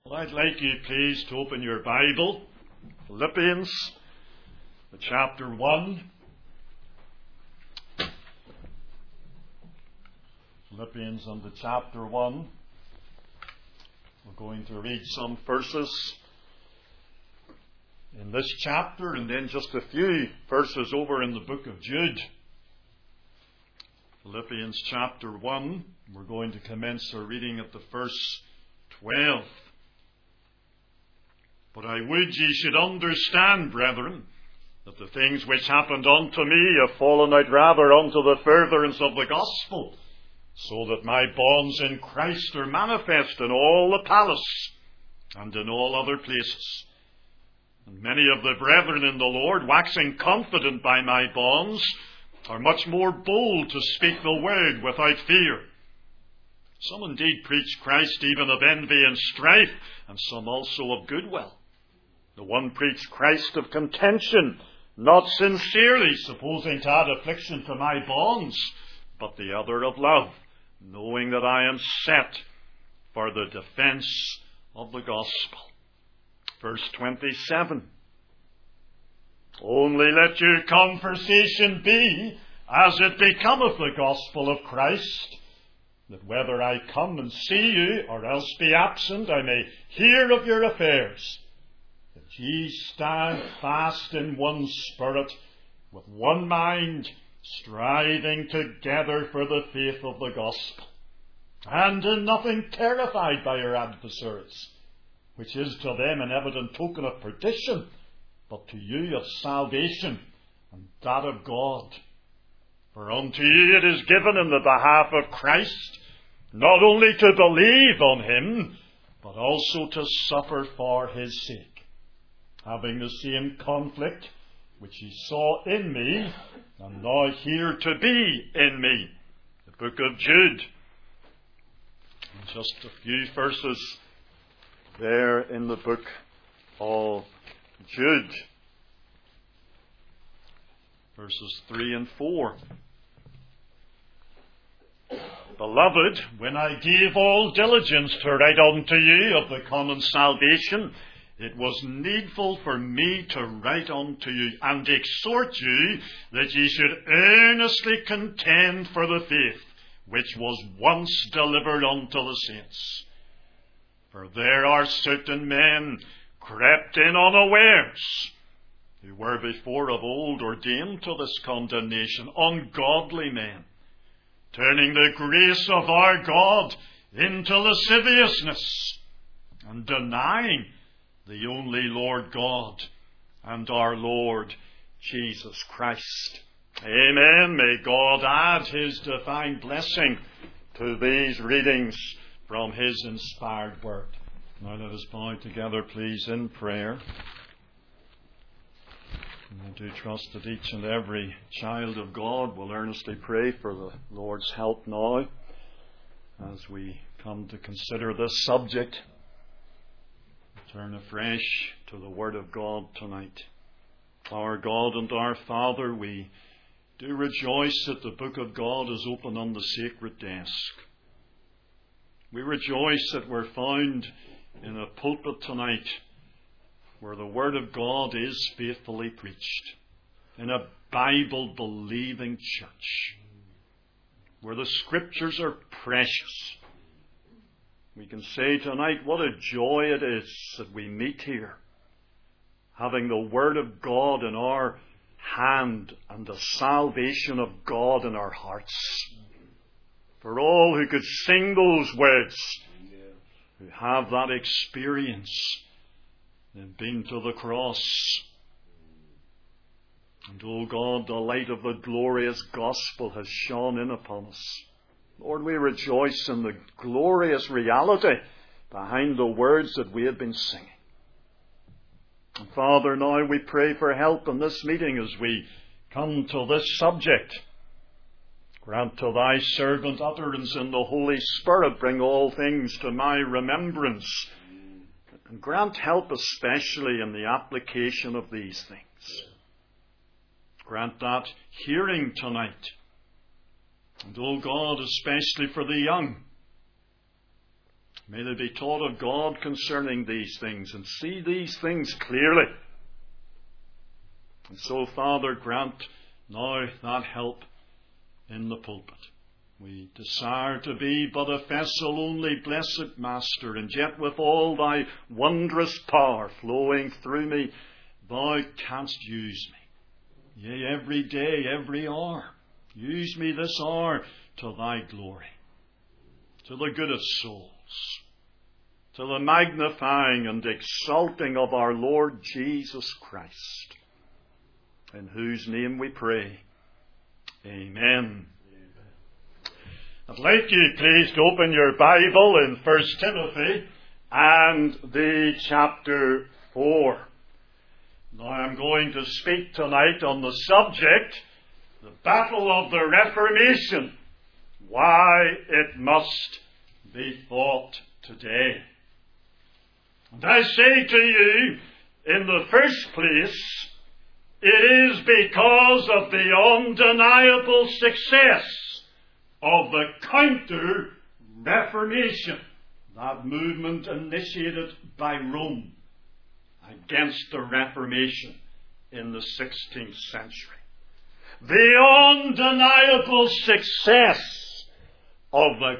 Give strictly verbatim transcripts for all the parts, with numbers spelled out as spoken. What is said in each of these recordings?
Well, I'd like you, please, to open your Bible, Philippians, the chapter one. Philippians and the chapter one. We're going to read some verses in this chapter and then just a few verses over in the book of Jude. Philippians chapter one. We're going to commence our reading at the verse twelve. But I would ye should understand, brethren, that the things which happened unto me have fallen out rather unto the furtherance of the gospel, so that my bonds in Christ are manifest in all the palace and in all other places. And many of the brethren in the Lord, waxing confident by my bonds, are much more bold to speak the word without fear. Some indeed preach Christ even of envy and strife, and some also of goodwill. The one preached Christ of contention, not sincerely, supposing to add affliction to my bonds, but the other of love, knowing that I am set for the defence of the gospel. Verse twenty-seven. Only let your conversation be as it becometh the gospel of Christ, that whether I come and see you, or else be absent, I may hear of your affairs, that ye stand fast in one spirit, with one mind, striving together for the faith of the gospel, and in nothing terrified by your adversaries, which is to them an evident token of perdition, but to you of salvation, and that of God. For unto you it is given in the behalf of Christ, not only to believe on him, but also to suffer for his sake, having the same conflict which ye saw in me, and now here to be in me. The book of Jude. And just a few verses there in the book of Jude. Verses three and four. Beloved, when I gave all diligence to write unto you of the common salvation, it was needful for me to write unto you and exhort you that ye should earnestly contend for the faith which was once delivered unto the saints. For there are certain men crept in unawares, who were before of old ordained to this condemnation, ungodly men, turning the grace of our God into lasciviousness, and denying the only Lord God and our Lord Jesus Christ. Amen. May God add his divine blessing to these readings from his inspired word. Now let us bow together, please, in prayer. And I do trust that each and every child of God will earnestly pray for the Lord's help now as we come to consider this subject. Turn afresh to the Word of God tonight. Our God and our Father, we do rejoice that the book of God is open on the sacred desk. We rejoice that we're found in a pulpit tonight where the Word of God is faithfully preached, in a Bible-believing church, where the Scriptures are precious. We can say tonight what a joy it is that we meet here, having the Word of God in our hand and the salvation of God in our hearts. For all who could sing those words, who have that experience, they've been to the cross. And, O God, the light of the glorious gospel has shone in upon us. Lord, we rejoice in the glorious reality behind the words that we have been singing. And Father, now we pray for help in this meeting as we come to this subject. Grant to thy servant utterance in the Holy Spirit. Bring all things to my remembrance. And grant help especially in the application of these things. Grant that hearing tonight. And, O God, especially for the young, May they be taught of God concerning these things and see these things clearly. And so, Father, grant now that help in the pulpit. We desire to be but a vessel only, blessed Master, and yet with all thy wondrous power flowing through me, thou canst use me. Yea, every day, every hour. Use me this hour to thy glory, to the good of souls, to the magnifying and exalting of our Lord Jesus Christ, in whose name we pray. Amen. I'd like you please to open your Bible in First Timothy and the chapter four. Now I'm going to speak tonight on the subject, the battle of the Reformation, why it must be fought today. And I say to you, in the first place, it is because of the undeniable success of the Counter-Reformation, that movement initiated by Rome against the Reformation in the sixteenth century. The undeniable success of the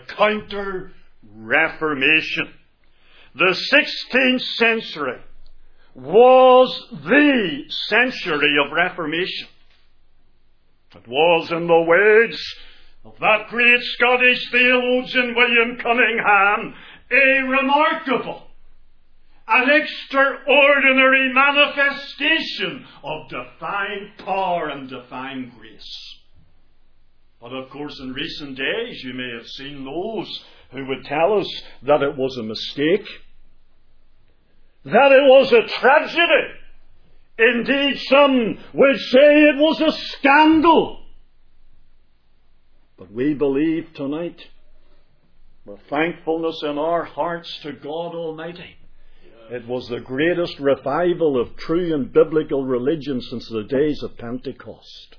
Counter-Reformation. The sixteenth century was the century of Reformation. It was in the words of that great Scottish theologian William Cunningham, a remarkable, an extraordinary manifestation of divine power and divine grace. But of course, in recent days, you may have seen those who would tell us that it was a mistake, that it was a tragedy. Indeed, some would say it was a scandal. But we believe tonight, with thankfulness in our hearts to God Almighty, it was the greatest revival of true and biblical religion since the days of Pentecost.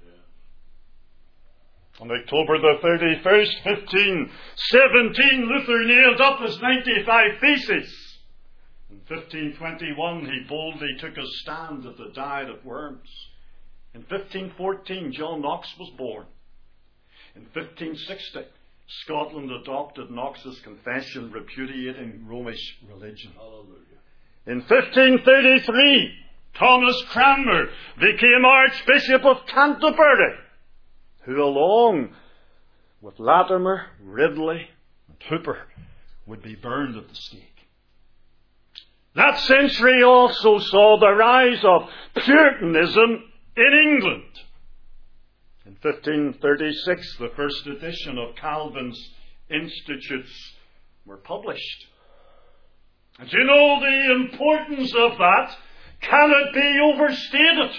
On October the thirty-first, fifteen seventeen, Luther nailed up his ninety-five Theses. In fifteen twenty-one, he boldly took a stand at the Diet of Worms. In fifteen fourteen, John Knox was born. In fifteen sixty, Scotland adopted Knox's confession repudiating Romish religion. Hallelujah. In fifteen thirty-three, Thomas Cranmer became Archbishop of Canterbury, who along with Latimer, Ridley and Hooper would be burned at the stake. That century also saw the rise of Puritanism in England. In fifteen thirty-six, the first edition of Calvin's Institutes were published. And you know, the importance of that cannot be overstated.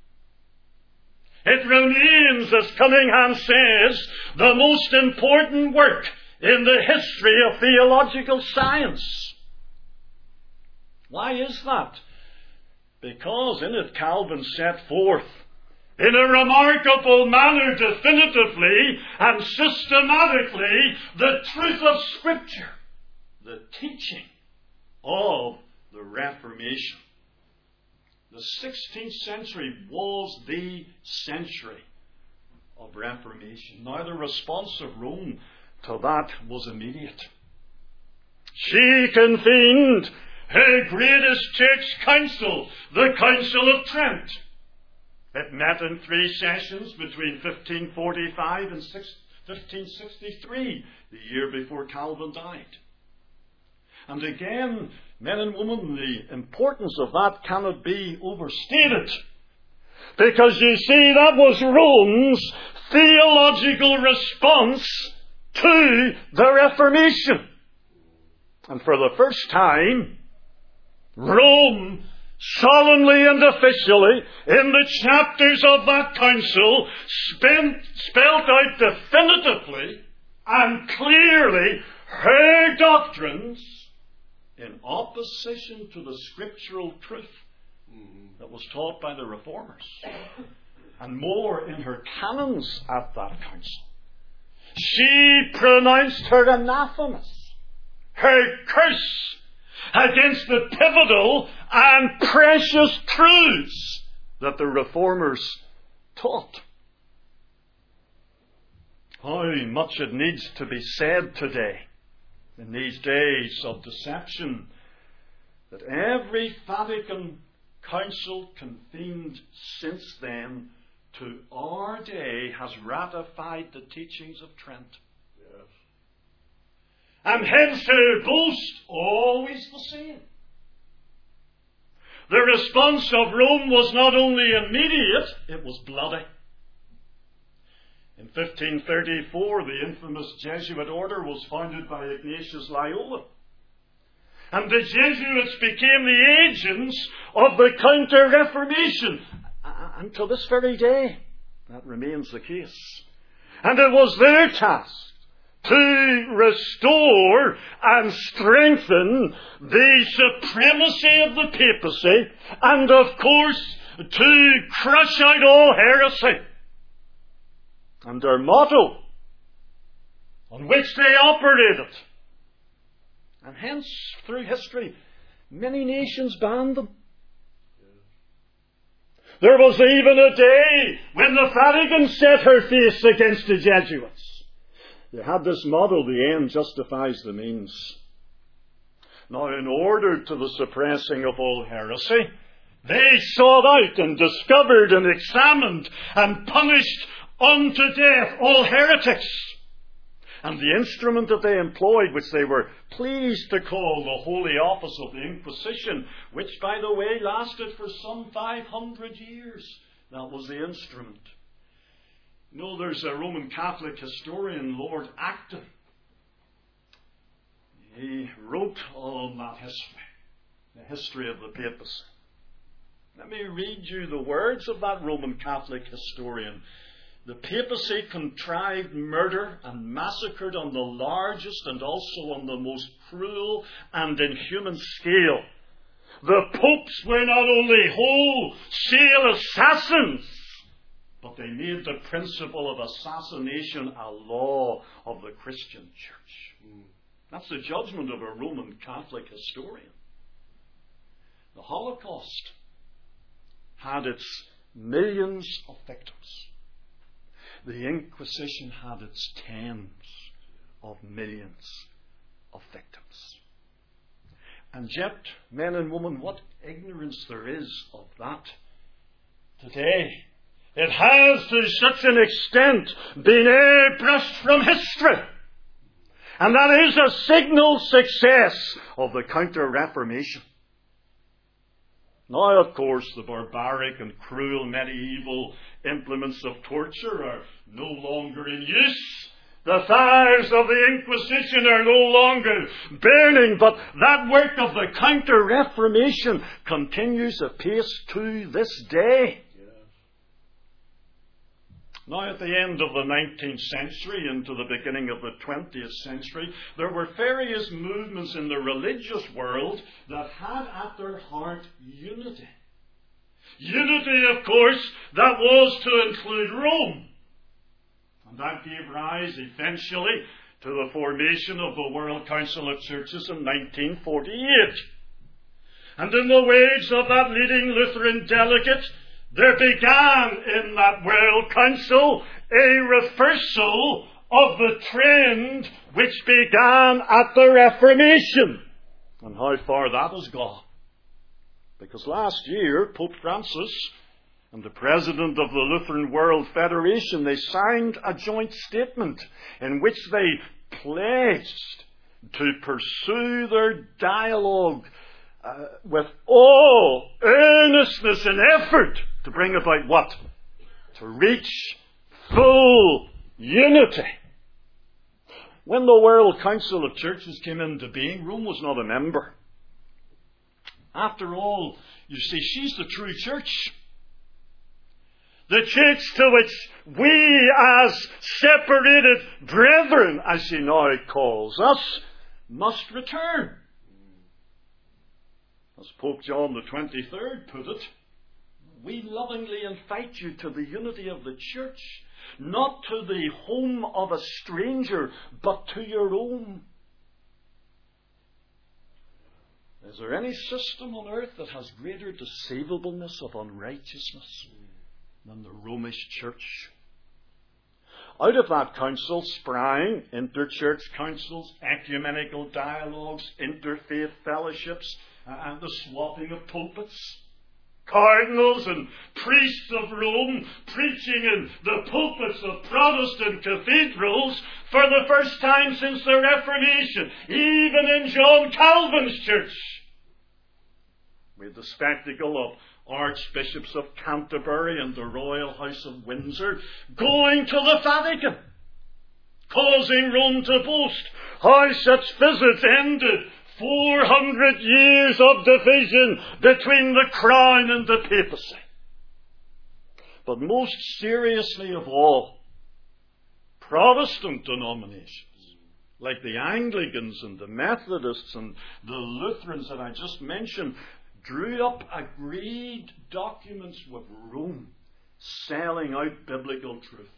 It remains, as Cunningham says, the most important work in the history of theological science. Why is that? Because in it Calvin set forth in a remarkable manner, definitively and systematically, the truth of Scripture, the teaching of the Reformation. The sixteenth century was the century of Reformation. Now the response of Rome to that was immediate. She convened her greatest church council, the Council of Trent. It met in three sessions between fifteen forty-five and fifteen sixty-three, the year before Calvin died. And again, men and women, the importance of that cannot be overstated. Because you see, that was Rome's theological response to the Reformation. And for the first time, Rome solemnly and officially, in the chapters of that council, spent, spelled out definitively and clearly her doctrines in opposition to the scriptural truth that was taught by the Reformers. And more, in her canons at that council, she pronounced her anathemas, her curse against the pivotal and precious truths that the Reformers taught. How much it needs to be said today, in these days of deception, that every Vatican Council convened since then to our day has ratified the teachings of Trent. Yes. And hence their boast always the same. The response of Rome was not only immediate, it was bloody. In fifteen thirty-four, the infamous Jesuit order was founded by Ignatius Loyola. And the Jesuits became the agents of the Counter-Reformation. And to this very day, that remains the case. And it was their task to restore and strengthen the supremacy of the papacy, and of course, to crush out all heresy. And their motto, on which they operated, and hence, through history, many nations banned them. There was even a day when the Vatican set her face against the Jesuits. They had this motto, the end justifies the means. Now, in order to the suppressing of all heresy, they sought out and discovered and examined and punished unto death all heretics. And the instrument that they employed, which they were pleased to call the Holy Office of the Inquisition, which, by the way, lasted for some five hundred years, that was the instrument. You know, there's a Roman Catholic historian, Lord Acton. He wrote on that history, the history of the papacy. Let me read you the words of that Roman Catholic historian. The papacy contrived murder and massacred on the largest and also on the most cruel and inhuman scale. The popes were not only wholesale assassins, but they made the principle of assassination a law of the Christian church. Mm. That's the judgment of a Roman Catholic historian. The Holocaust had its millions of victims. The Inquisition had its tens of millions of victims. And yet, men and women, what ignorance there is of that today. It has to such an extent been airbrushed from history. And that is a signal success of the Counter-Reformation. Now, of course, the barbaric and cruel medieval implements of torture are no longer in use. The fires of the Inquisition are no longer burning, but that work of the Counter-Reformation continues apace to this day. Now, at the end of the nineteenth century into the beginning of the twentieth century, there were various movements in the religious world that had at their heart unity. Unity, of course, that was to include Rome. And that gave rise, eventually, to the formation of the World Council of Churches in nineteen forty-eight. And in the wage of that leading Lutheran delegate, there began in that World Council a reversal of the trend which began at the Reformation. And how far that has gone. Because last year, Pope Francis and the President of the Lutheran World Federation, they signed a joint statement in which they pledged to pursue their dialogue Uh, with all earnestness and effort to bring about what? To reach full unity. When the World Council of Churches came into being, Rome was not a member. After all, you see, she's the true church. The church to which we as separated brethren, as she now calls us, must return. As Pope John the twenty-third put it, we lovingly invite you to the unity of the church, not to the home of a stranger, but to your own. Is there any system on earth that has greater deceivableness of unrighteousness than the Romish Church? Out of that council sprang inter-church councils, ecumenical dialogues, interfaith fellowships, and the swapping of pulpits. Cardinals and priests of Rome preaching in the pulpits of Protestant cathedrals for the first time since the Reformation, even in John Calvin's church. We had the spectacle of Archbishops of Canterbury and the Royal House of Windsor going to the Vatican, causing Rome to boast how such visits ended four hundred years of division between the crown and the papacy. But most seriously of all, Protestant denominations, like the Anglicans and the Methodists and the Lutherans that I just mentioned, drew up agreed documents with Rome, selling out biblical truth.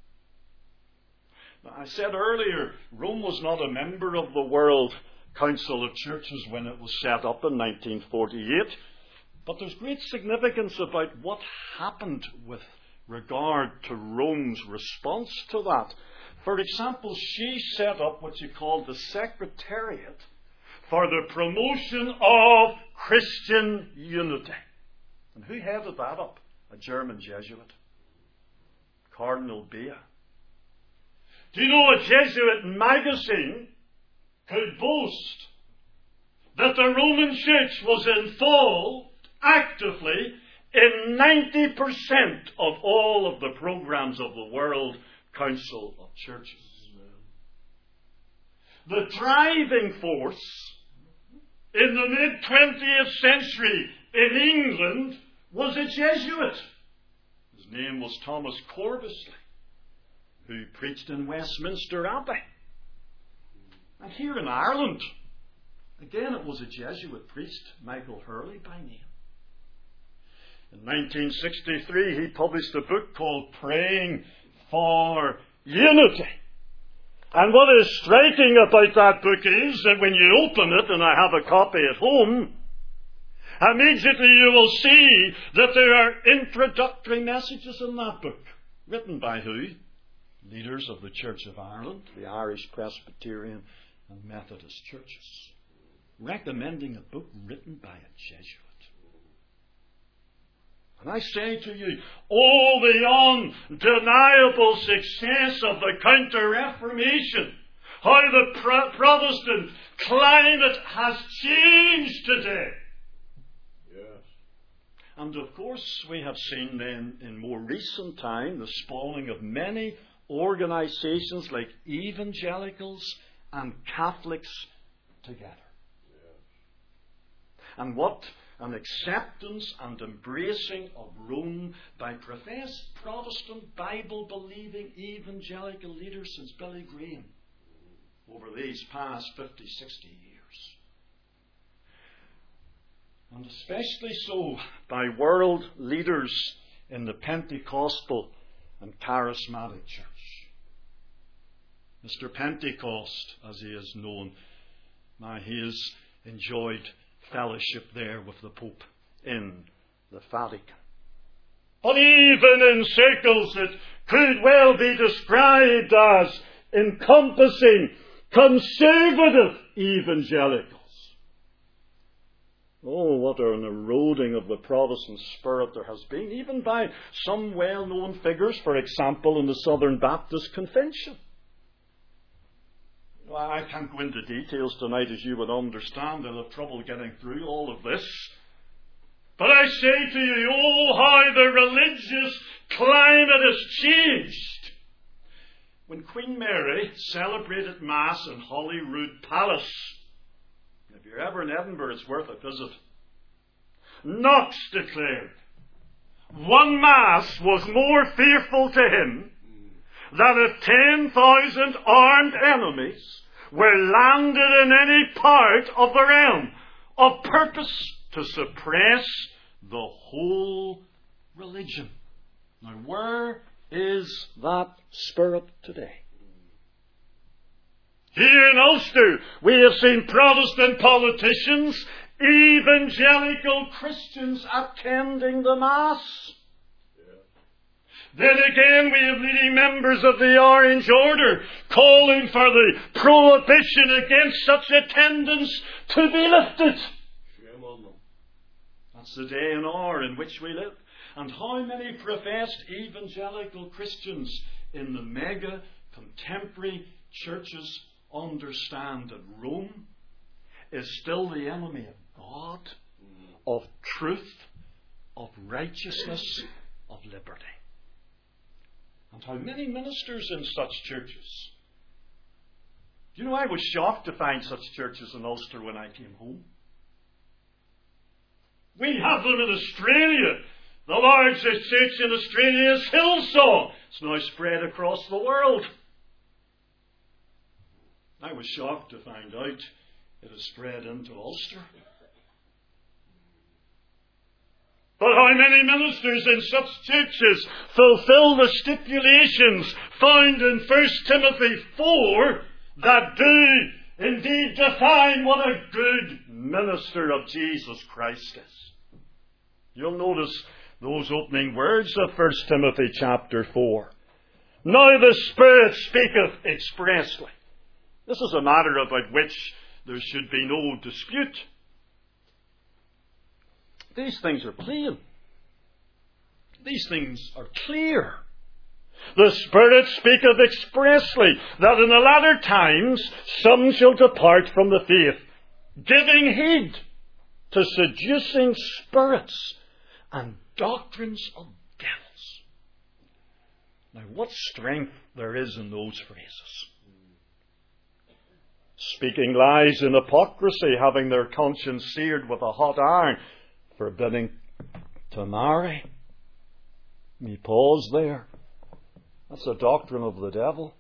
Now, I said earlier, Rome was not a member of the World Council of Churches when it was set up in nineteen forty-eight, but there's great significance about what happened with regard to Rome's response to that. For example, she set up what she called the Secretariat for the Promotion of Christian Unity. And who headed that up? A German Jesuit, Cardinal Bea. Do you know a Jesuit magazine could boast that the Roman Church was involved actively in ninety percent of all of the programs of the World Council of Churches? The driving force in the mid-twentieth century in England was a Jesuit. His name was Thomas Corbesley, who preached in Westminster Abbey. And here in Ireland, again it was a Jesuit priest, Michael Hurley by name. In nineteen sixty-three he published a book called Praying for Unity. And what is striking about that book is that when you open it, and I have a copy at home, immediately you will see that there are introductory messages in that book. Written by who? Leaders of the Church of Ireland, the Irish Presbyterian and Methodist churches, recommending a book written by a Jesuit. And I say to you, oh, the undeniable success of the Counter-Reformation, how the Pro- Protestant climate has changed today. Yes. And of course, we have seen then in more recent time the spawning of many organizations like evangelicals and Catholics together. Yes. And what an acceptance and embracing of Rome by professed Protestant Bible-believing evangelical leaders since Billy Graham over these past fifty, sixty years. And especially so by world leaders in the Pentecostal and Charismatic Church. Mister Pentecost, as he is known, now he has enjoyed fellowship there with the Pope in the Vatican. But even in circles that could well be described as encompassing conservative evangelicals. Oh, what an eroding of the Protestant spirit there has been, even by some well-known figures, for example, in the Southern Baptist Convention. Well, I can't go into details tonight, as you would understand. I'll have trouble getting through all of this. But I say to you, oh, how the religious climate has changed. When Queen Mary celebrated Mass in Holyrood Palace, if you're ever in Edinburgh, it's worth a visit. Knox declared, one Mass was more fearful to him than if ten thousand armed enemies were landed in any part of the realm of purpose to suppress the whole religion. Now, where is that spirit today? Here in Ulster, we have seen Protestant politicians evangelical Christians attending the Mass. Then again, we have leading members of the Orange Order calling for the prohibition against such attendance to be lifted. Shame on them. That's the day and hour in which we live. And how many professed evangelical Christians in the mega contemporary churches understand that Rome is still the enemy of God, of truth, of righteousness, of liberty. And how many ministers in such churches? You know, I was shocked to find such churches in Ulster when I came home. We have them in Australia. The largest church in Australia is Hillsong. It's now spread across the world. I was shocked to find out it has spread into Ulster. But how many ministers in such churches fulfill the stipulations found in First Timothy four that do indeed define what a good minister of Jesus Christ is? You'll notice those opening words of First Timothy chapter four. Now the Spirit speaketh expressly. This is a matter about which there should be no dispute. These things are plain. These things are clear. The Spirit speaketh expressly that in the latter times some shall depart from the faith, giving heed to seducing spirits and doctrines of devils. Now, what strength there is in those phrases. Speaking lies in hypocrisy, having their conscience seared with a hot iron, forbidding to marry. Me pause there. That's a doctrine of the devil.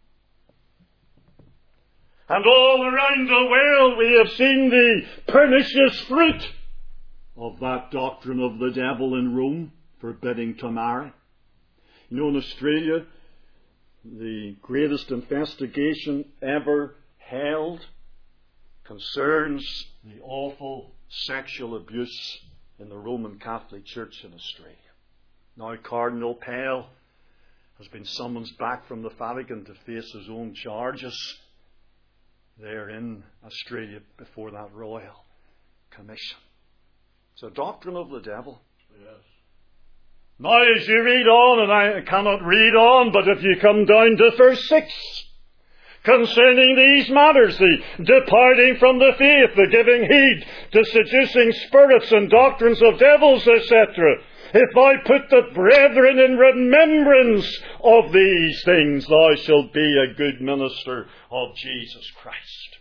And all around the world we have seen the pernicious fruit of that doctrine of the devil in Rome, forbidding to marry. You know, in Australia, the greatest investigation ever held concerns the awful sexual abuse in the Roman Catholic Church in Australia. Now Cardinal Pell has been summoned back from the Vatican to face his own charges there in Australia before that Royal Commission. It's a doctrine of the devil. Yes. Now as you read on, and I cannot read on, but if you come down to verse six, concerning these matters, the departing from the faith, the giving heed to seducing spirits and doctrines of devils, et cetera. If thou put the brethren in remembrance of these things, thou shalt be a good minister of Jesus Christ.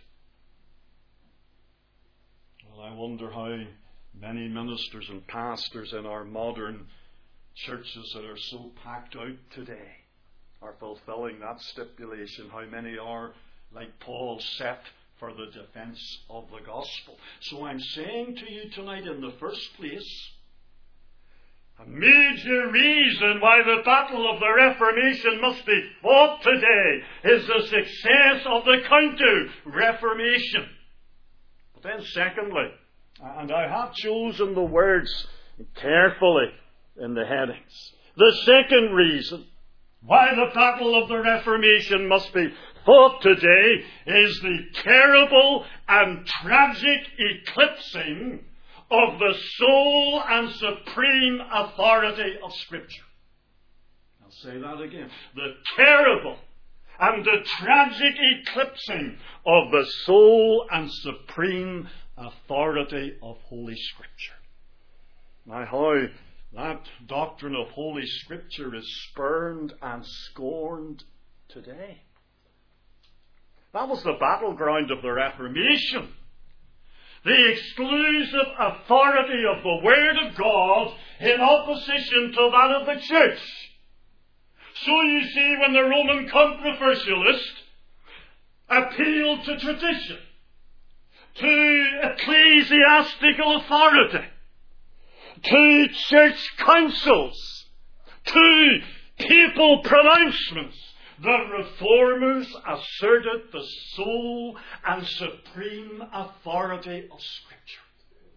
Well, I wonder how many ministers and pastors in our modern churches that are so packed out today are fulfilling that stipulation. How many are, like Paul, set for the defence of the gospel? So I'm saying to you tonight, in the first place, a major reason why the battle of the Reformation must be fought today is the success of the Counter-Reformation. But then secondly, and I have chosen the words carefully in the headings, the second reason why the battle of the Reformation must be fought today is the terrible and tragic eclipsing of the sole and supreme authority of Scripture. I'll say that again. The terrible and the tragic eclipsing of the sole and supreme authority of Holy Scripture. Now, how that doctrine of Holy Scripture is spurned and scorned today. That was the battleground of the Reformation. The exclusive authority of the Word of God in opposition to that of the Church. So you see, when the Roman controversialist appealed to tradition, to ecclesiastical authority, to church councils, to papal pronouncements, the Reformers asserted the sole and supreme authority of Scripture.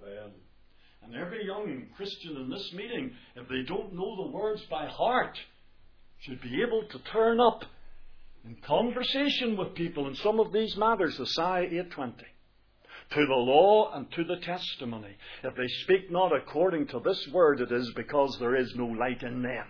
Amen. And every young Christian in this meeting, if they don't know the words by heart, should be able to turn up in conversation with people in some of these matters, Isaiah eight twenty. To the law and to the testimony. If they speak not according to this word, it is because there is no light in them.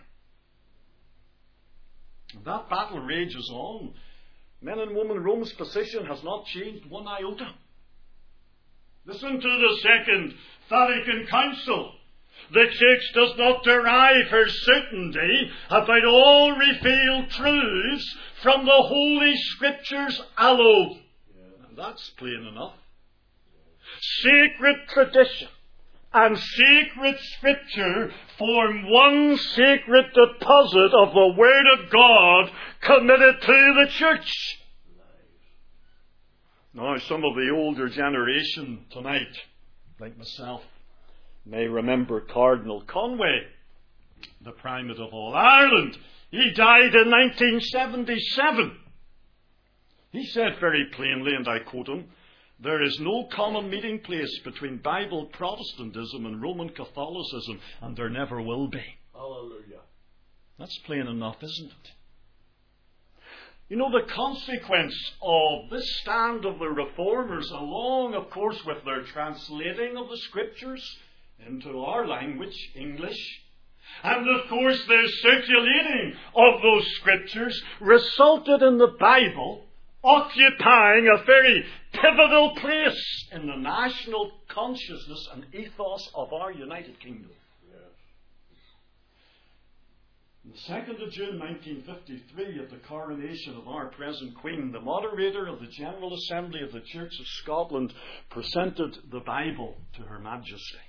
And that battle rages on. Men and women, Rome's position has not changed one iota. Listen to the Second Vatican Council. The Church does not derive her certainty about all revealed truths from the Holy Scriptures alone. Yeah. And that's plain enough. Sacred tradition and sacred Scripture form one sacred deposit of the Word of God committed to the Church. Now, some of the older generation tonight, like myself, may remember Cardinal Conway, the Primate of all Ireland. He died in nineteen seventy-seven. He said very plainly, and I quote him, "There is no common meeting place between Bible Protestantism and Roman Catholicism, and there never will be." Hallelujah. That's plain enough, isn't it? You know, the consequence of this stand of the Reformers, along, of course, with their translating of the Scriptures into our language, English, and, of course, their circulating of those Scriptures, resulted in the Bible occupying a very pivotal place in the national consciousness and ethos of our United Kingdom. Yes. On the second of June nineteen fifty-three, at the coronation of our present Queen, the moderator of the General Assembly of the Church of Scotland presented the Bible to Her Majesty.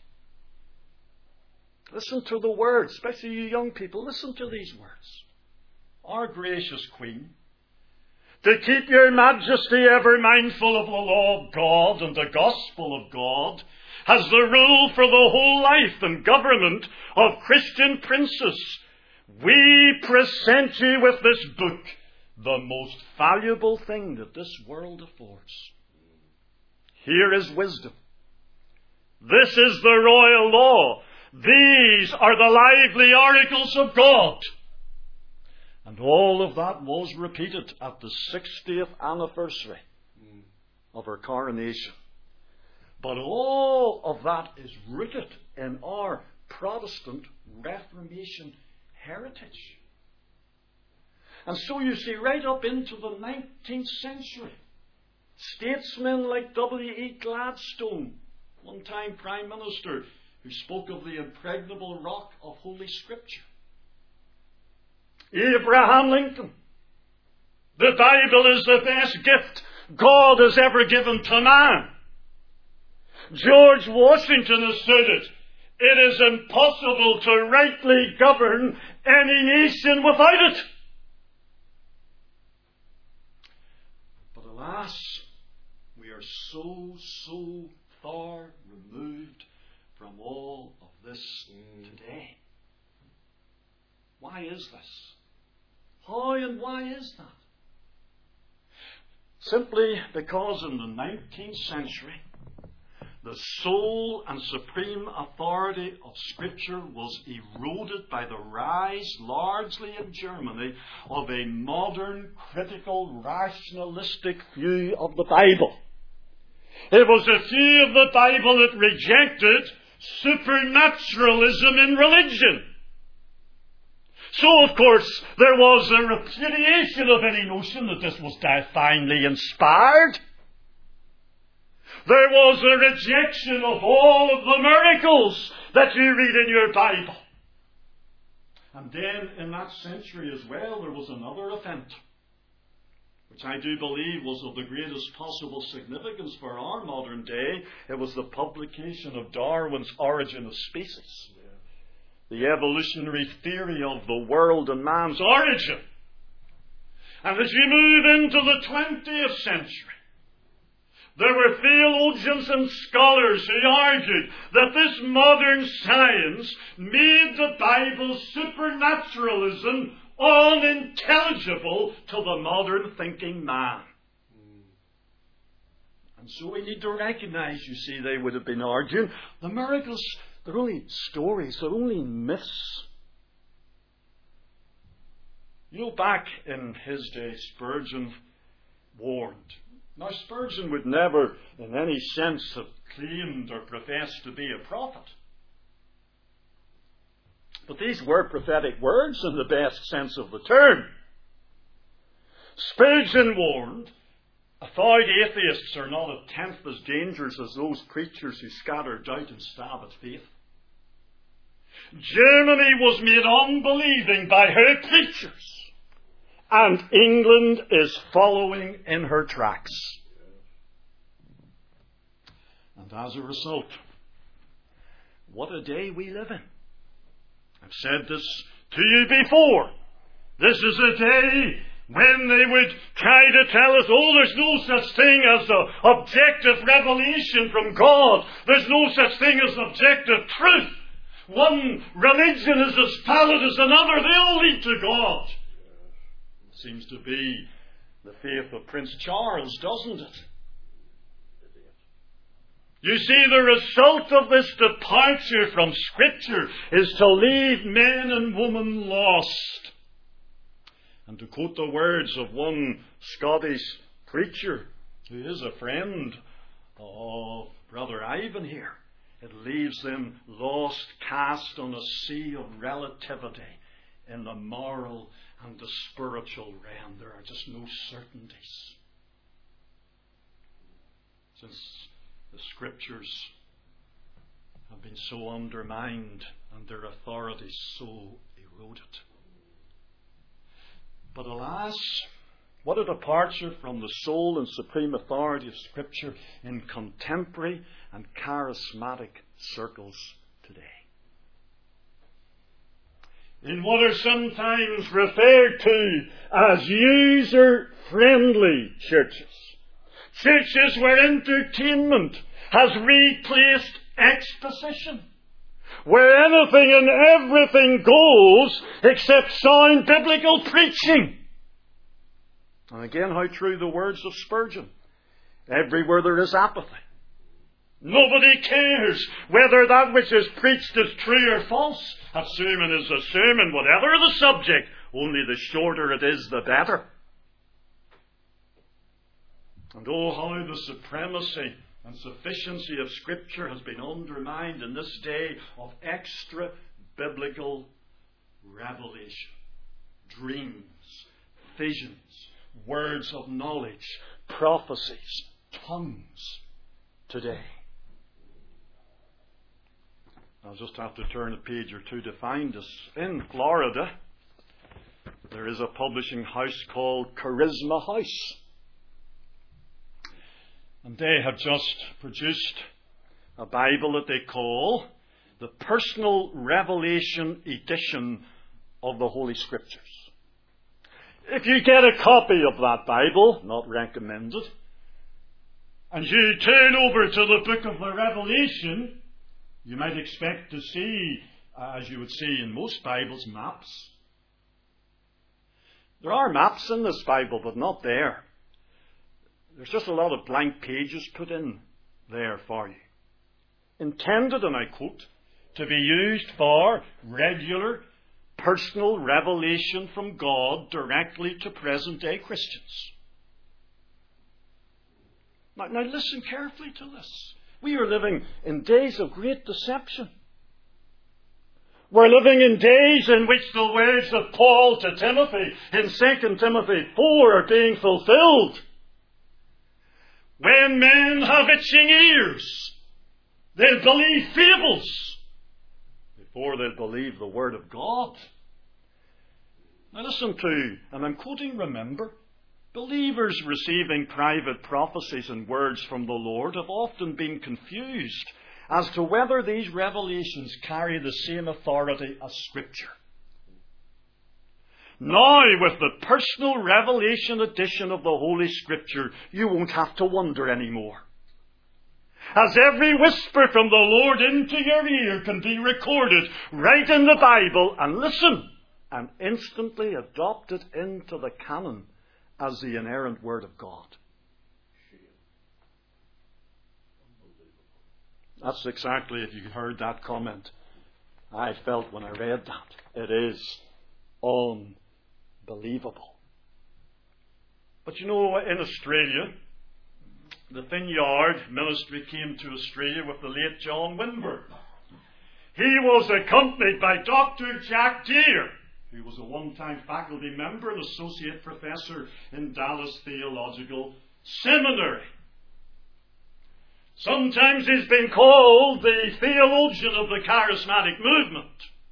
Listen to the words, especially you young people, listen to these words. "Our gracious Queen, to keep your Majesty ever mindful of the law of God and the gospel of God, as the rule for the whole life and government of Christian princes, we present you with this book, the most valuable thing that this world affords. Here is wisdom. This is the royal law. These are the lively oracles of God." And all of that was repeated at the sixtieth anniversary mm. of her coronation. But all of that is rooted in our Protestant Reformation heritage. And so you see, right up into the nineteenth century, statesmen like W E Gladstone, one time Prime Minister, who spoke of the impregnable rock of Holy Scripture. Abraham Lincoln. The Bible is the best gift God has ever given to man. George Washington asserted, "It is impossible to rightly govern any nation without it." But alas, we are so, so far removed from all of this today. Why is this? How and why is that? Simply because in the nineteenth century, the sole and supreme authority of Scripture was eroded by the rise, largely in Germany, of a modern, critical, rationalistic view of the Bible. It was a view of the Bible that rejected supernaturalism in religion. So, of course, there was a repudiation of any notion that this was divinely inspired. There was a rejection of all of the miracles that you read in your Bible. And then, in that century as well, there was another event, which I do believe was of the greatest possible significance for our modern day. It was the publication of Darwin's Origin of Species. The evolutionary theory of the world and man's origin. And as you move into the twentieth century, there were theologians and scholars who argued that this modern science made the Bible's supernaturalism unintelligible to the modern thinking man. And so we need to recognize, you see, they would have been arguing, the miracles, they're only stories, they're only myths. You know, back in his day, Spurgeon warned. Now, Spurgeon would never, in any sense, have claimed or professed to be a prophet. But these were prophetic words in the best sense of the term. Spurgeon warned, avowed atheists are not a tenth as dangerous as those preachers who scatter doubt and stab at faith. Germany was made unbelieving by her preachers, and England is following in her tracks. And as a result, what a day we live in. I've said this to you before. This is a day when they would try to tell us, oh, there's no such thing as the objective revelation from God. There's no such thing as objective truth. One religion is as valid as another. They all lead to God. It seems to be the faith of Prince Charles, doesn't it? You see, the result of this departure from Scripture is to leave men and women lost. And to quote the words of one Scottish preacher who is a friend of Brother Ivan here, it leaves them lost, cast on a sea of relativity in the moral and the spiritual realm. There are just no certainties. Since the Scriptures have been so undermined and their authority so eroded. But alas, what a departure from the sole and supreme authority of Scripture in contemporary and charismatic circles today. In what are sometimes referred to as user-friendly churches. Churches where entertainment has replaced exposition. Where anything and everything goes except sound biblical preaching. And again, how true the words of Spurgeon. Everywhere there is apathy. Nobody cares whether that which is preached is true or false. A sermon is a sermon, whatever the subject. Only the shorter it is, the better. And oh, how the supremacy and sufficiency of Scripture has been undermined in this day of extra biblical revelation. Dreams, visions, words of knowledge, prophecies, tongues today. I'll just have to turn a page or two to find us. In Florida, there is a publishing house called Charisma House. And they have just produced a Bible that they call the Personal Revelation Edition of the Holy Scriptures. If you get a copy of that Bible, not recommended, and you turn over to the book of the Revelation, you might expect to see, as you would see in most Bibles, maps. There are maps in this Bible, but not there. There's just a lot of blank pages put in there for you. Intended, and I quote, to be used for regular, personal revelation from God directly to present-day Christians. Now, now listen carefully to this. We are living in days of great deception. We're living in days in which the words of Paul to Timothy in Second Timothy four are being fulfilled. When men have itching ears, they'll believe fables before they'll believe the Word of God. Now listen to, and I'm quoting, remember, believers receiving private prophecies and words from the Lord have often been confused as to whether these revelations carry the same authority as Scripture. Now, with the Personal Revelation Edition of the Holy Scripture, you won't have to wonder anymore. As every whisper from the Lord into your ear can be recorded right in the Bible, and listen, and instantly adopted into the canon as the inerrant Word of God. That's exactly, if you heard that comment, I felt when I read that. It is unbelievable. But you know, in Australia, the Vineyard ministry came to Australia with the late John Winburn. He was accompanied by Doctor Jack Deere, who was a one-time faculty member and associate professor in Dallas Theological Seminary. Sometimes he's been called the theologian of the charismatic movement.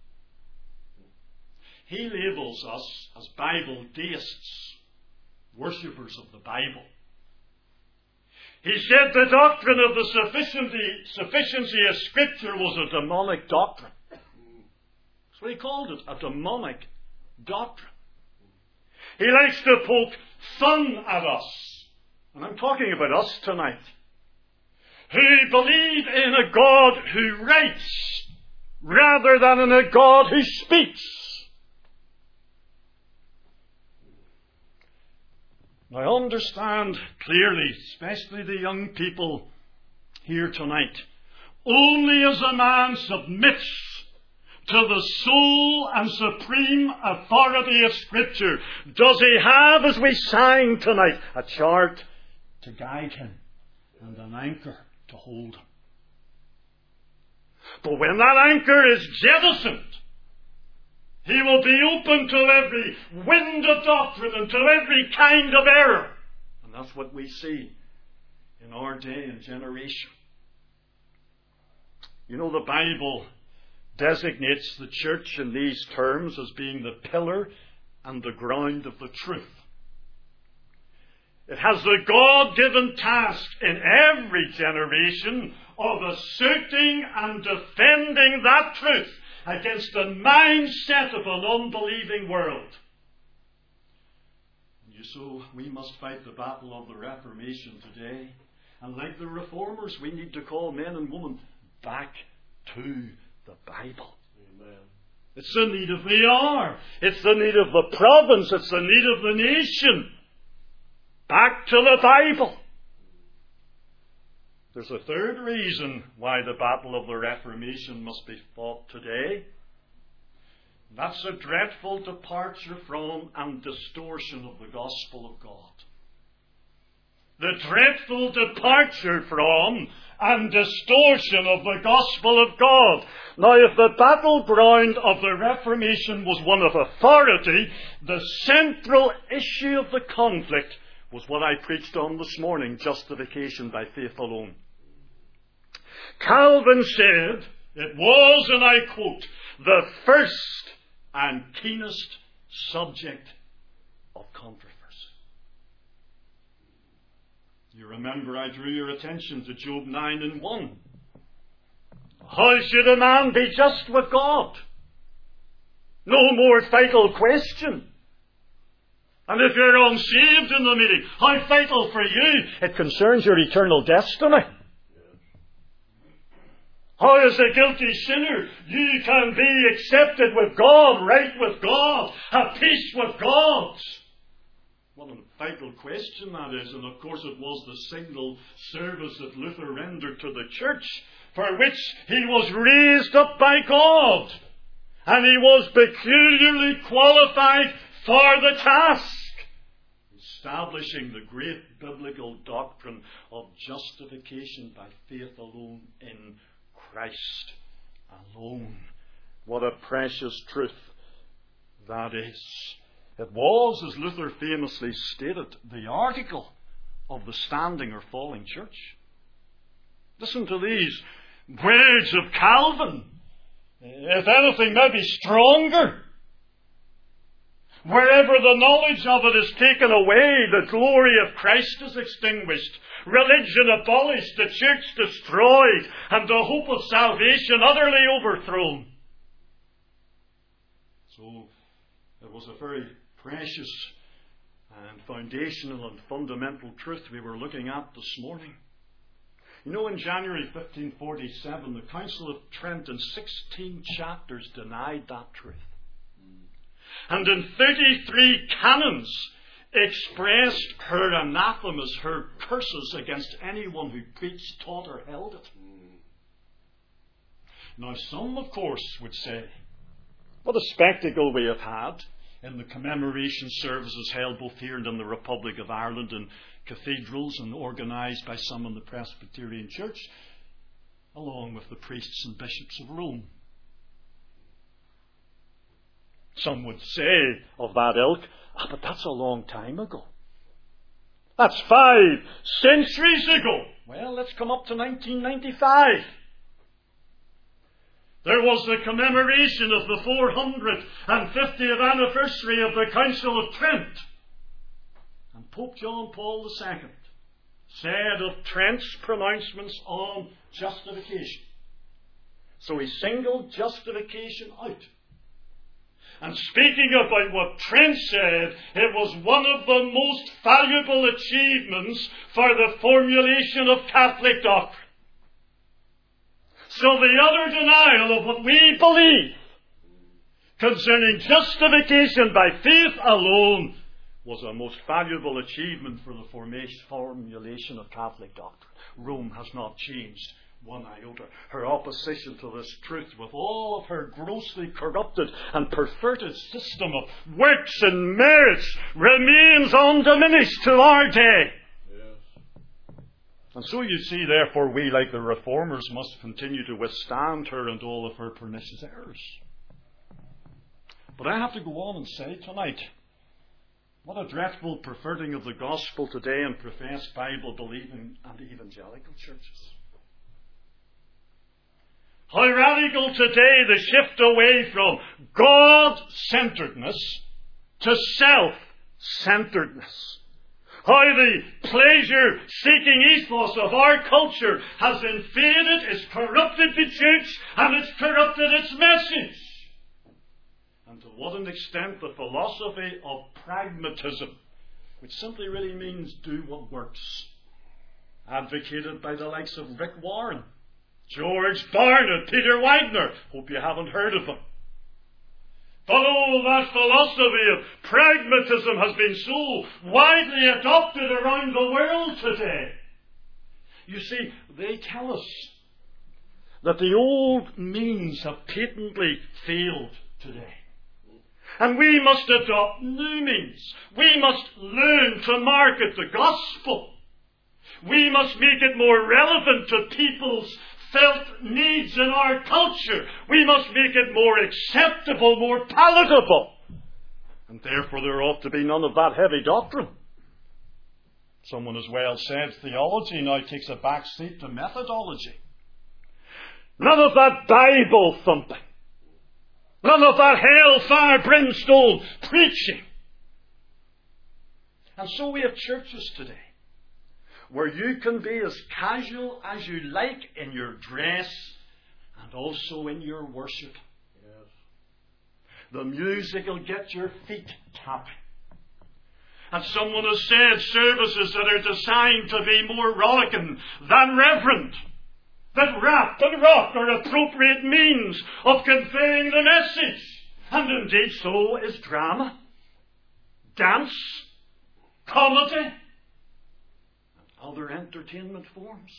He labels us as Bible deists, worshippers of the Bible. He said the doctrine of the sufficiency, sufficiency of Scripture was a demonic doctrine. That's what he called it, a demonic doctrine. He likes to poke fun at us. And I'm talking about us tonight. Who believe in a God who writes rather than in a God who speaks. Now understand clearly, especially the young people here tonight, only as a man submits to the sole and supreme authority of Scripture does he have, as we sang tonight, a chart to guide him and an anchor to hold him. But when that anchor is jettisoned, he will be open to every wind of doctrine and to every kind of error. And that's what we see in our day and generation. You know, the Bible designates the church in these terms as being the pillar and the ground of the truth. It has the God-given task in every generation of asserting and defending that truth against the mindset of an unbelieving world. And so we must fight the battle of the Reformation today. And like the Reformers, we need to call men and women back to the Bible. Amen. It's the need of the hour. It's the need of the province. It's the need of the nation. Back to the Bible. There's a third reason why the battle of the Reformation must be fought today. That's a dreadful departure from and distortion of the gospel of God. The dreadful departure from and distortion of the gospel of God. Now, if the battleground of the Reformation was one of authority, the central issue of the conflict was what I preached on this morning, justification by faith alone. Calvin said, it was, and I quote, the first and keenest subject of controversy. You remember I drew your attention to Job nine and one. How should a man be just with God? No more vital question. And if you're unsaved in the meeting, how vital for you? It concerns your eternal destiny. How, as a guilty sinner, you can be accepted with God, right with God, have peace with God. What a vital question that is. And of course it was the signal service that Luther rendered to the church, for which he was raised up by God. And he was peculiarly qualified for the task, establishing the great biblical doctrine of justification by faith alone in Christ alone. What a precious truth that is. It was, as Luther famously stated, the article of the standing or falling church. Listen to these words of Calvin. If anything, maybe stronger. Wherever the knowledge of it is taken away, the glory of Christ is extinguished, religion abolished, the church destroyed, and the hope of salvation utterly overthrown. So it was a very precious and foundational and fundamental truth we were looking at this morning. You know, in January fifteen forty-seven, the Council of Trent in sixteen chapters denied that truth. And in thirty-three canons expressed her anathemas, her curses against anyone who preached, taught or held it. Now some, of course, would say, what a spectacle we have had in the commemoration services held both here and in the Republic of Ireland in cathedrals and organised by some in the Presbyterian Church, along with the priests and bishops of Rome. Some would say of that ilk, ah, but that's a long time ago. That's five centuries ago. Well, let's come up to nineteen ninety-five. There was the commemoration of the four hundred fiftieth anniversary of the Council of Trent. And Pope John Paul the Second said of Trent's pronouncements on justification. So he singled justification out. And speaking about what Trent said, it was one of the most valuable achievements for the formulation of Catholic doctrine. So the utter denial of what we believe concerning justification by faith alone was a most valuable achievement for the formulation of Catholic doctrine. Rome has not changed one iota. Her opposition to this truth, with all of her grossly corrupted and perverted system of works and merits, remains undiminished to our day. Yes. And so you see, therefore, we, like the Reformers, must continue to withstand her and all of her pernicious errors. But I have to go on and say tonight, what a dreadful perverting of the gospel today in professed Bible-believing and evangelical churches. How radical today the shift away from God-centeredness to self-centeredness. How the pleasure-seeking ethos of our culture has invaded, it's corrupted the church, and it's corrupted its message. And to what an extent the philosophy of pragmatism, which simply really means do what works, advocated by the likes of Rick Warren, George Barnett, Peter Wagner. Hope you haven't heard of them. But oh, that philosophy of pragmatism has been so widely adopted around the world today. You see, they tell us that the old means have patently failed today. And we must adopt new means. We must learn to market the gospel. We must make it more relevant to people's felt needs in our culture. We must make it more acceptable, more palatable. And therefore there ought to be none of that heavy doctrine. Someone has well said, theology now takes a back seat to methodology. None of that Bible thumping. None of that hellfire brimstone preaching. And so we have churches today where you can be as casual as you like in your dress and also in your worship. Yes. The music will get your feet tapping. And someone has said services that are designed to be more rollicking than reverent, that rap and rock are appropriate means of conveying the message. And indeed so is drama, dance, comedy, other entertainment forms.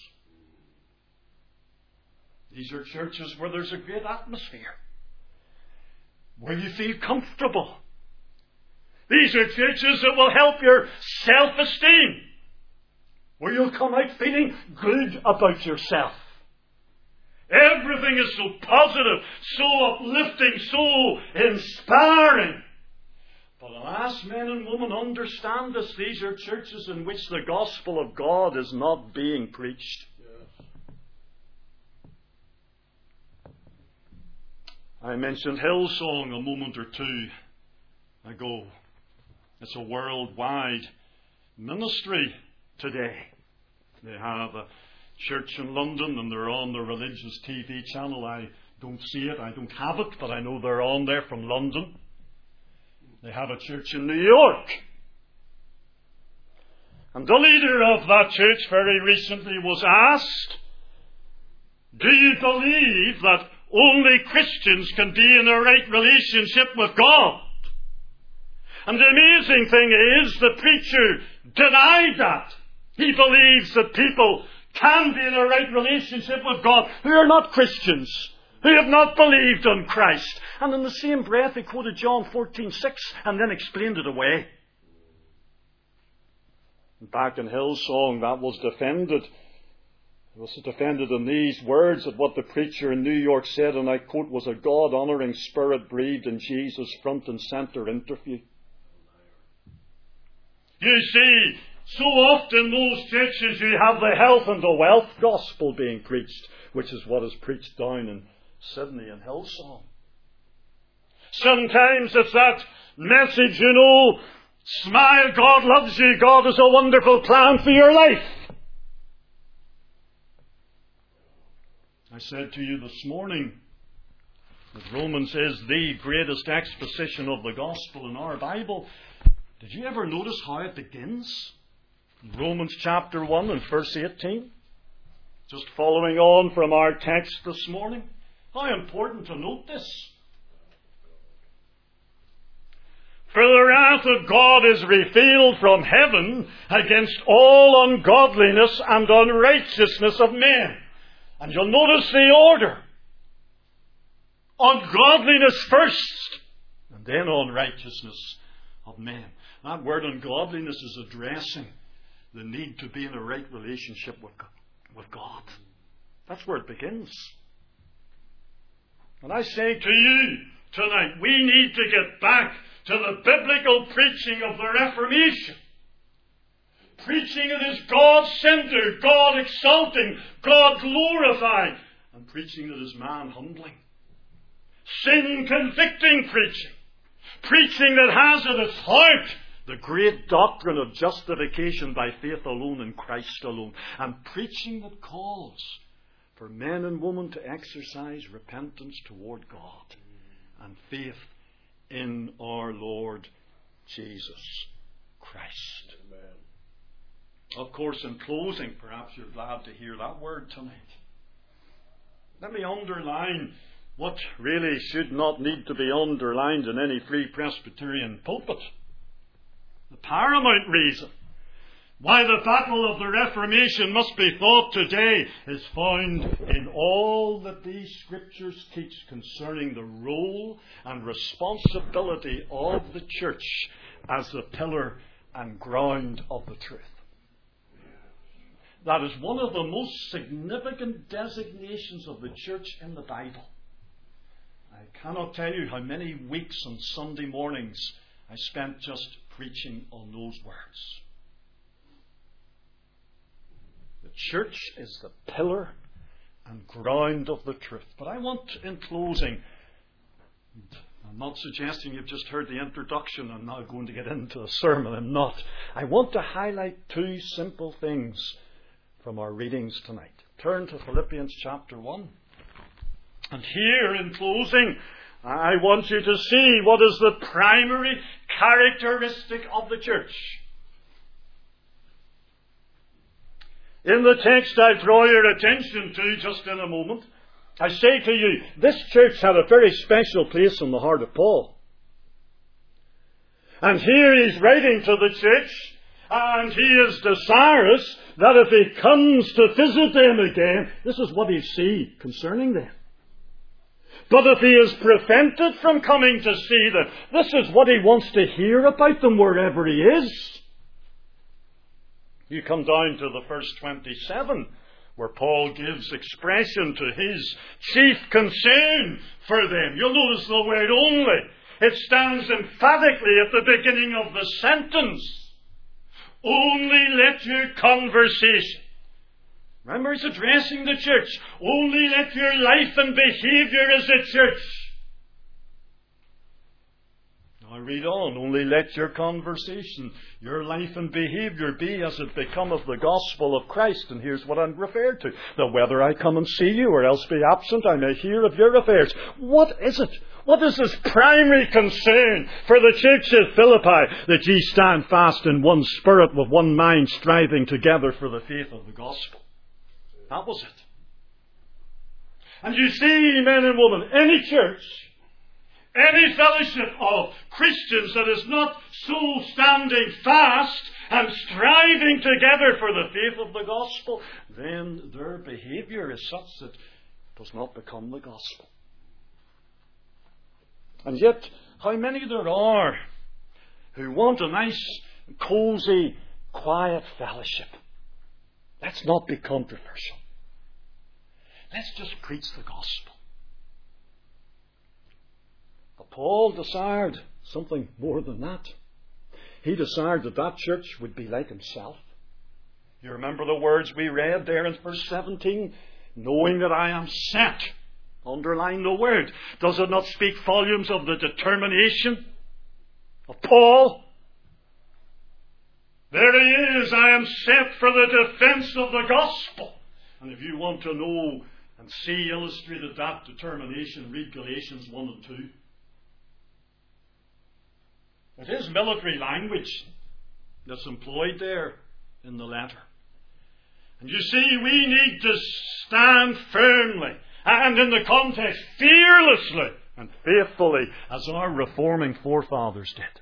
These are churches where there's a great atmosphere, where you feel comfortable. These are churches that will help your self-esteem, where you'll come out feeling good about yourself. Everything is so positive, so uplifting, so inspiring. But alas, men and women, understand this. These are churches in which the gospel of God is not being preached. Yes. I mentioned Hillsong a moment or two ago. It's a worldwide ministry today. They have a church in London and they're on the religious T V channel. I don't see it, I don't have it, but I know they're on there from London. They have a church in New York. And the leader of that church very recently was asked, do you believe that only Christians can be in a right relationship with God? And the amazing thing is, the preacher denied that. He believes that people can be in a right relationship with God who are not Christians, who have not believed on Christ. And in the same breath he quoted John fourteen six and then explained it away. Back in Hillsong, that was defended. It was defended in these words that what the preacher in New York said, and I quote, was a God-honouring, Spirit-breathed in Jesus front and centre interview. You see, so often in those churches you have the health and the wealth gospel being preached, which is what is preached down in Sydney and Hillsong. Sometimes it's that message, you know, smile, God loves you, God has a wonderful plan for your life. I said to you this morning that Romans is the greatest exposition of the gospel in our Bible. Did you ever notice how it begins? In Romans chapter one and verse eighteen. Just following on from our text this morning. How important to note this. For the wrath of God is revealed from heaven against all ungodliness and unrighteousness of men. And you'll notice the order. Ungodliness first, and then unrighteousness of men. That word ungodliness is addressing the need to be in a right relationship with God. With God. That's where it begins. And I say to you tonight, we need to get back to the biblical preaching of the Reformation. Preaching that is God-centered, God-exalting, God-glorifying, and preaching that is man-humbling. Sin-convicting preaching. Preaching that has at its heart the great doctrine of justification by faith alone in Christ alone. And preaching that calls for men and women to exercise repentance toward God and faith in our Lord Jesus Christ. Amen. Of course, in closing, perhaps you're glad to hear that word tonight. Let me underline what really should not need to be underlined in any Free Presbyterian pulpit. The paramount reason why the battle of the Reformation must be fought today is found in all that these Scriptures teach concerning the role and responsibility of the church as the pillar and ground of the truth. That is one of the most significant designations of the church in the Bible. I cannot tell you how many weeks and Sunday mornings I spent just preaching on those words. The church is the pillar and ground of the truth. But I want, in closing, I'm not suggesting you've just heard the introduction and now going to get into a sermon. I'm not. I want to highlight two simple things from our readings tonight. Turn to Philippians chapter one. And here, in closing, I want you to see what is the primary characteristic of the church. In the text I draw your attention to just in a moment, I say to you, this church had a very special place in the heart of Paul. And here he's writing to the church, and he is desirous that if he comes to visit them again, this is what he sees concerning them. But if he is prevented from coming to see them, this is what he wants to hear about them wherever he is. You come down to the verse twenty-seven, where Paul gives expression to his chief concern for them. You'll notice the word only. It stands emphatically at the beginning of the sentence. Only let your conversation. Remember, he's addressing the church. Only let your life and behavior as a church. Now I read on. Only let your conversation, your life and behavior be as it becometh the gospel of Christ. And here's what I'm referred to. That whether I come and see you or else be absent, I may hear of your affairs. What is it? What is his primary concern for the church at Philippi? That ye stand fast in one spirit with one mind, striving together for the faith of the gospel. That was it. And you see, men and women, any church, any fellowship of Christians that is not so standing fast and striving together for the faith of the gospel, then their behavior is such that does not become the gospel. And yet, how many there are who want a nice, cosy, quiet fellowship. Let's not be controversial. Let's just preach the gospel. But Paul desired something more than that. He desired that that church would be like himself. You remember the words we read there in verse seventeen? Knowing that I am sent. Underline the word. Does it not speak volumes of the determination of Paul? There he is. I am sent for the defense of the gospel. And if you want to know and see illustrated that determination, read Galatians one and two. It is military language that's employed there in the letter. And you see, we need to stand firmly and in the context fearlessly and faithfully as our reforming forefathers did.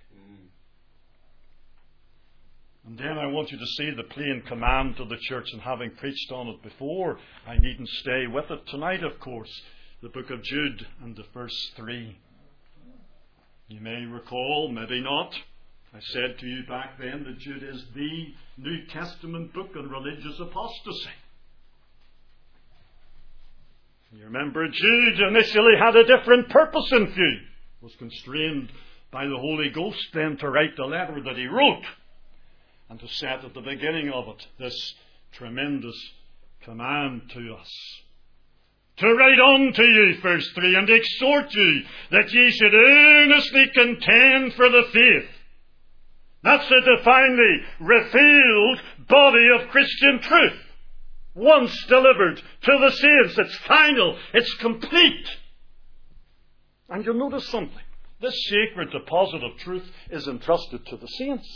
And then I want you to see the plain command to the church, and having preached on it before, I needn't stay with it tonight, of course. The book of Jude and the verse three. You may recall, maybe not, I said to you back then that Jude is the New Testament book on religious apostasy. You remember Jude initially had a different purpose in view. Was constrained by the Holy Ghost then to write the letter that he wrote, and to set at the beginning of it this tremendous command to us. To write unto you, verse three, and exhort you that ye should earnestly contend for the faith. That's the divinely revealed body of Christian truth. Once delivered to the saints, it's final, it's complete. And you'll notice something. This sacred deposit of truth is entrusted to the saints.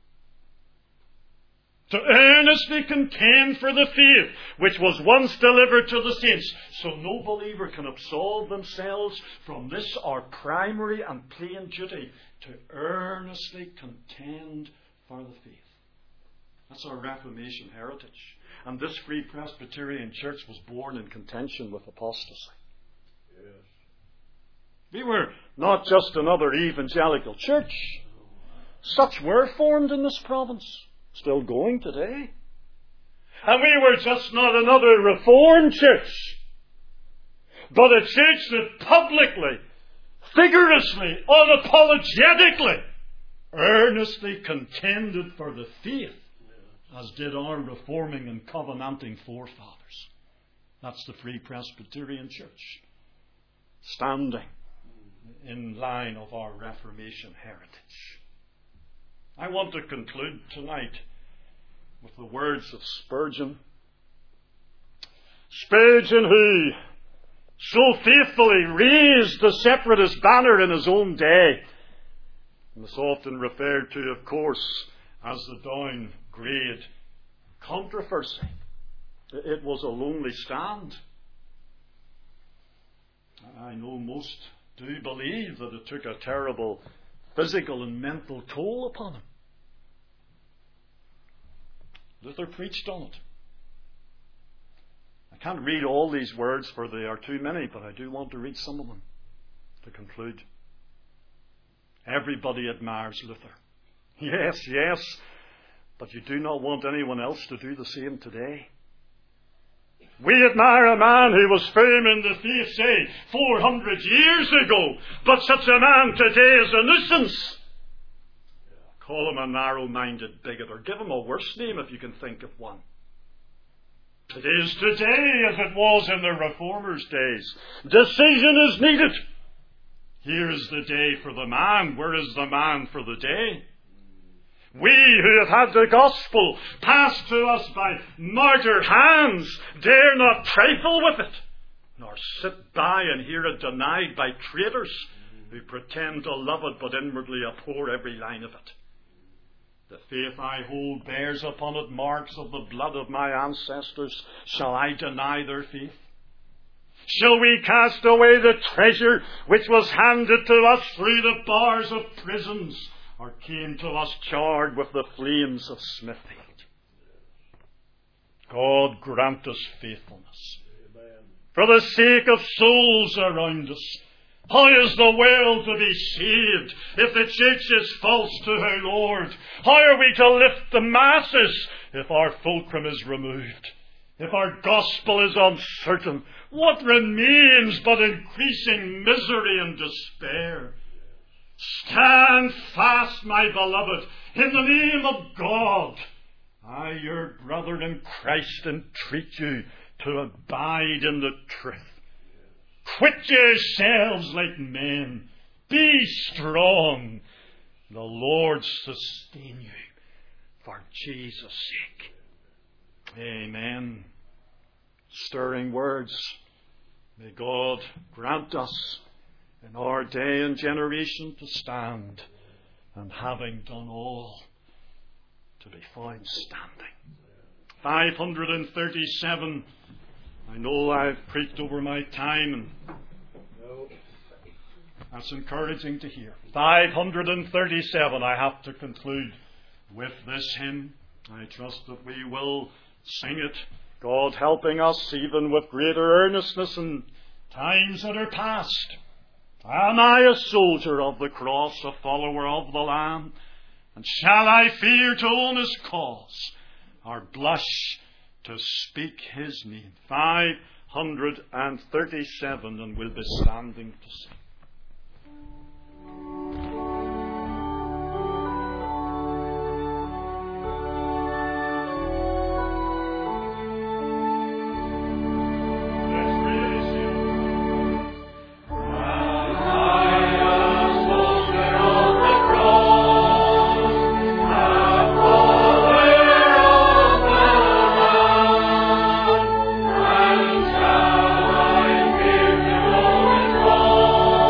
To earnestly contend for the faith which was once delivered to the saints. So no believer can absolve themselves from this, our primary and plain duty, to earnestly contend for the faith. That's our Reformation heritage. And this Free Presbyterian Church was born in contention with apostasy. Yes. We were not just another evangelical church. Such were formed in this province. Still going today. And we were just not another Reformed church, but a church that publicly, vigorously, unapologetically, earnestly contended for the faith, as did our reforming and covenanting forefathers. That's the Free Presbyterian Church, standing in line of our Reformation heritage. I want to conclude tonight with the words of Spurgeon. Spurgeon, who so faithfully raised the separatist banner in his own day, and is often referred to, of course, as the downgrade controversy. It was a lonely stand. I know most do believe that it took a terrible physical and mental toll upon him. Luther preached on it. I can't read all these words, for they are too many, but I do want to read some of them to conclude. Everybody admires Luther. Yes, yes, but you do not want anyone else to do the same today. We admire a man who was firm in the faith, say, four hundred years ago, but such a man today is a nuisance. Call him a narrow-minded bigot, or give him a worse name if you can think of one. It is today as it was in the Reformers' days. Decision is needed. Here is the day for the man. Where is the man for the day? We who have had the gospel passed to us by martyr hands dare not trifle with it, nor sit by and hear it denied by traitors who pretend to love it but inwardly abhor every line of it. The faith I hold bears upon it marks of the blood of my ancestors. Shall I deny their faith? Shall we cast away the treasure which was handed to us through the bars of prisons, or came to us charred with the flames of Smithfield? God grant us faithfulness. Amen. for the sake of souls around us. How is the world to be saved if the church is false to her Lord? How are we to lift the masses if our fulcrum is removed? If our gospel is uncertain, what remains but increasing misery and despair? Stand fast, my beloved, in the name of God. I, your brother in Christ, entreat you to abide in the truth. Quit yourselves like men. Be strong. The Lord sustain you for Jesus' sake. Amen. Stirring words. May God grant us in our day and generation to stand, and having done all, to be found standing. five hundred thirty-seven. I know I've preached over my time, and that's encouraging to hear. five hundred thirty-seven. I have to conclude with this hymn. I trust that we will sing it, God helping us even with greater earnestness in times that are past. Am I a soldier of the cross, a follower of the Lamb? And shall I fear to own his cause, or blush to speak his name? five hundred thirty-seven, and we'll be standing to sing. Oh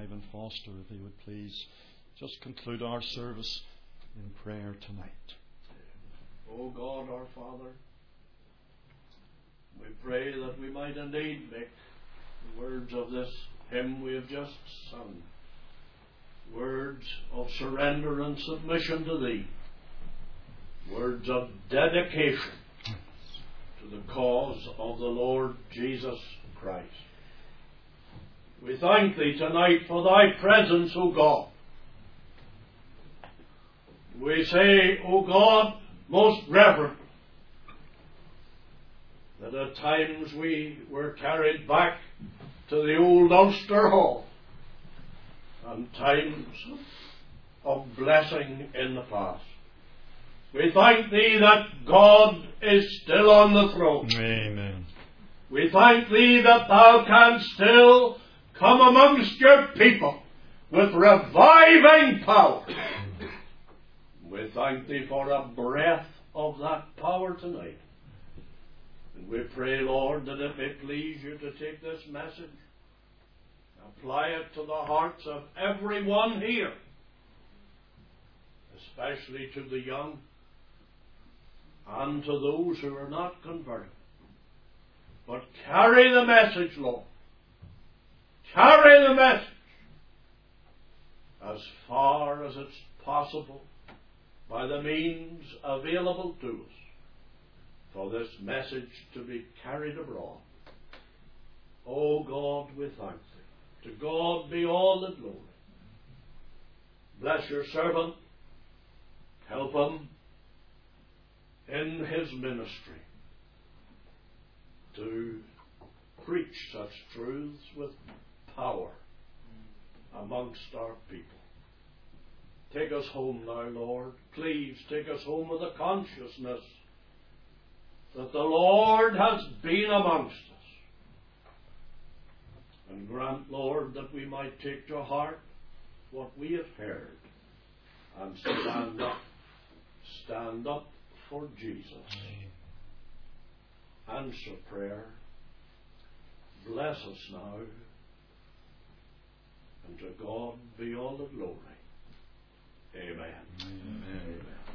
Ivan Foster, if he would please just conclude our service in prayer tonight. O God our Father, we pray that we might indeed make the words of this hymn we have just sung words of surrender and submission to Thee, words of dedication to the cause of the Lord Jesus Christ. We thank Thee tonight for Thy presence, O God. We say, O God, most reverent, that at times we were carried back to the old Ulster Hall, and times of blessing in the past. We thank Thee that God is still on the throne. Amen. We thank Thee that Thou canst still come amongst Your people with reviving power. We thank Thee for a breath of that power tonight. And we pray, Lord, that it may please You to take this message, apply it to the hearts of everyone here, especially to the young and to those who are not converted. But carry the message, Lord. Carry the message as far as it's possible by the means available to us for this message to be carried abroad. O God, we thank Thee. To God be all the glory. Bless Your servant. Help him in his ministry to preach such truths with power amongst our people. Take us home now, Lord. Please take us home with a consciousness that the Lord has been amongst us. And grant, Lord, that we might take to heart what we have heard and stand up, stand up for Jesus. Answer prayer. Bless us now. And to God be all the glory. Amen. Amen. Amen.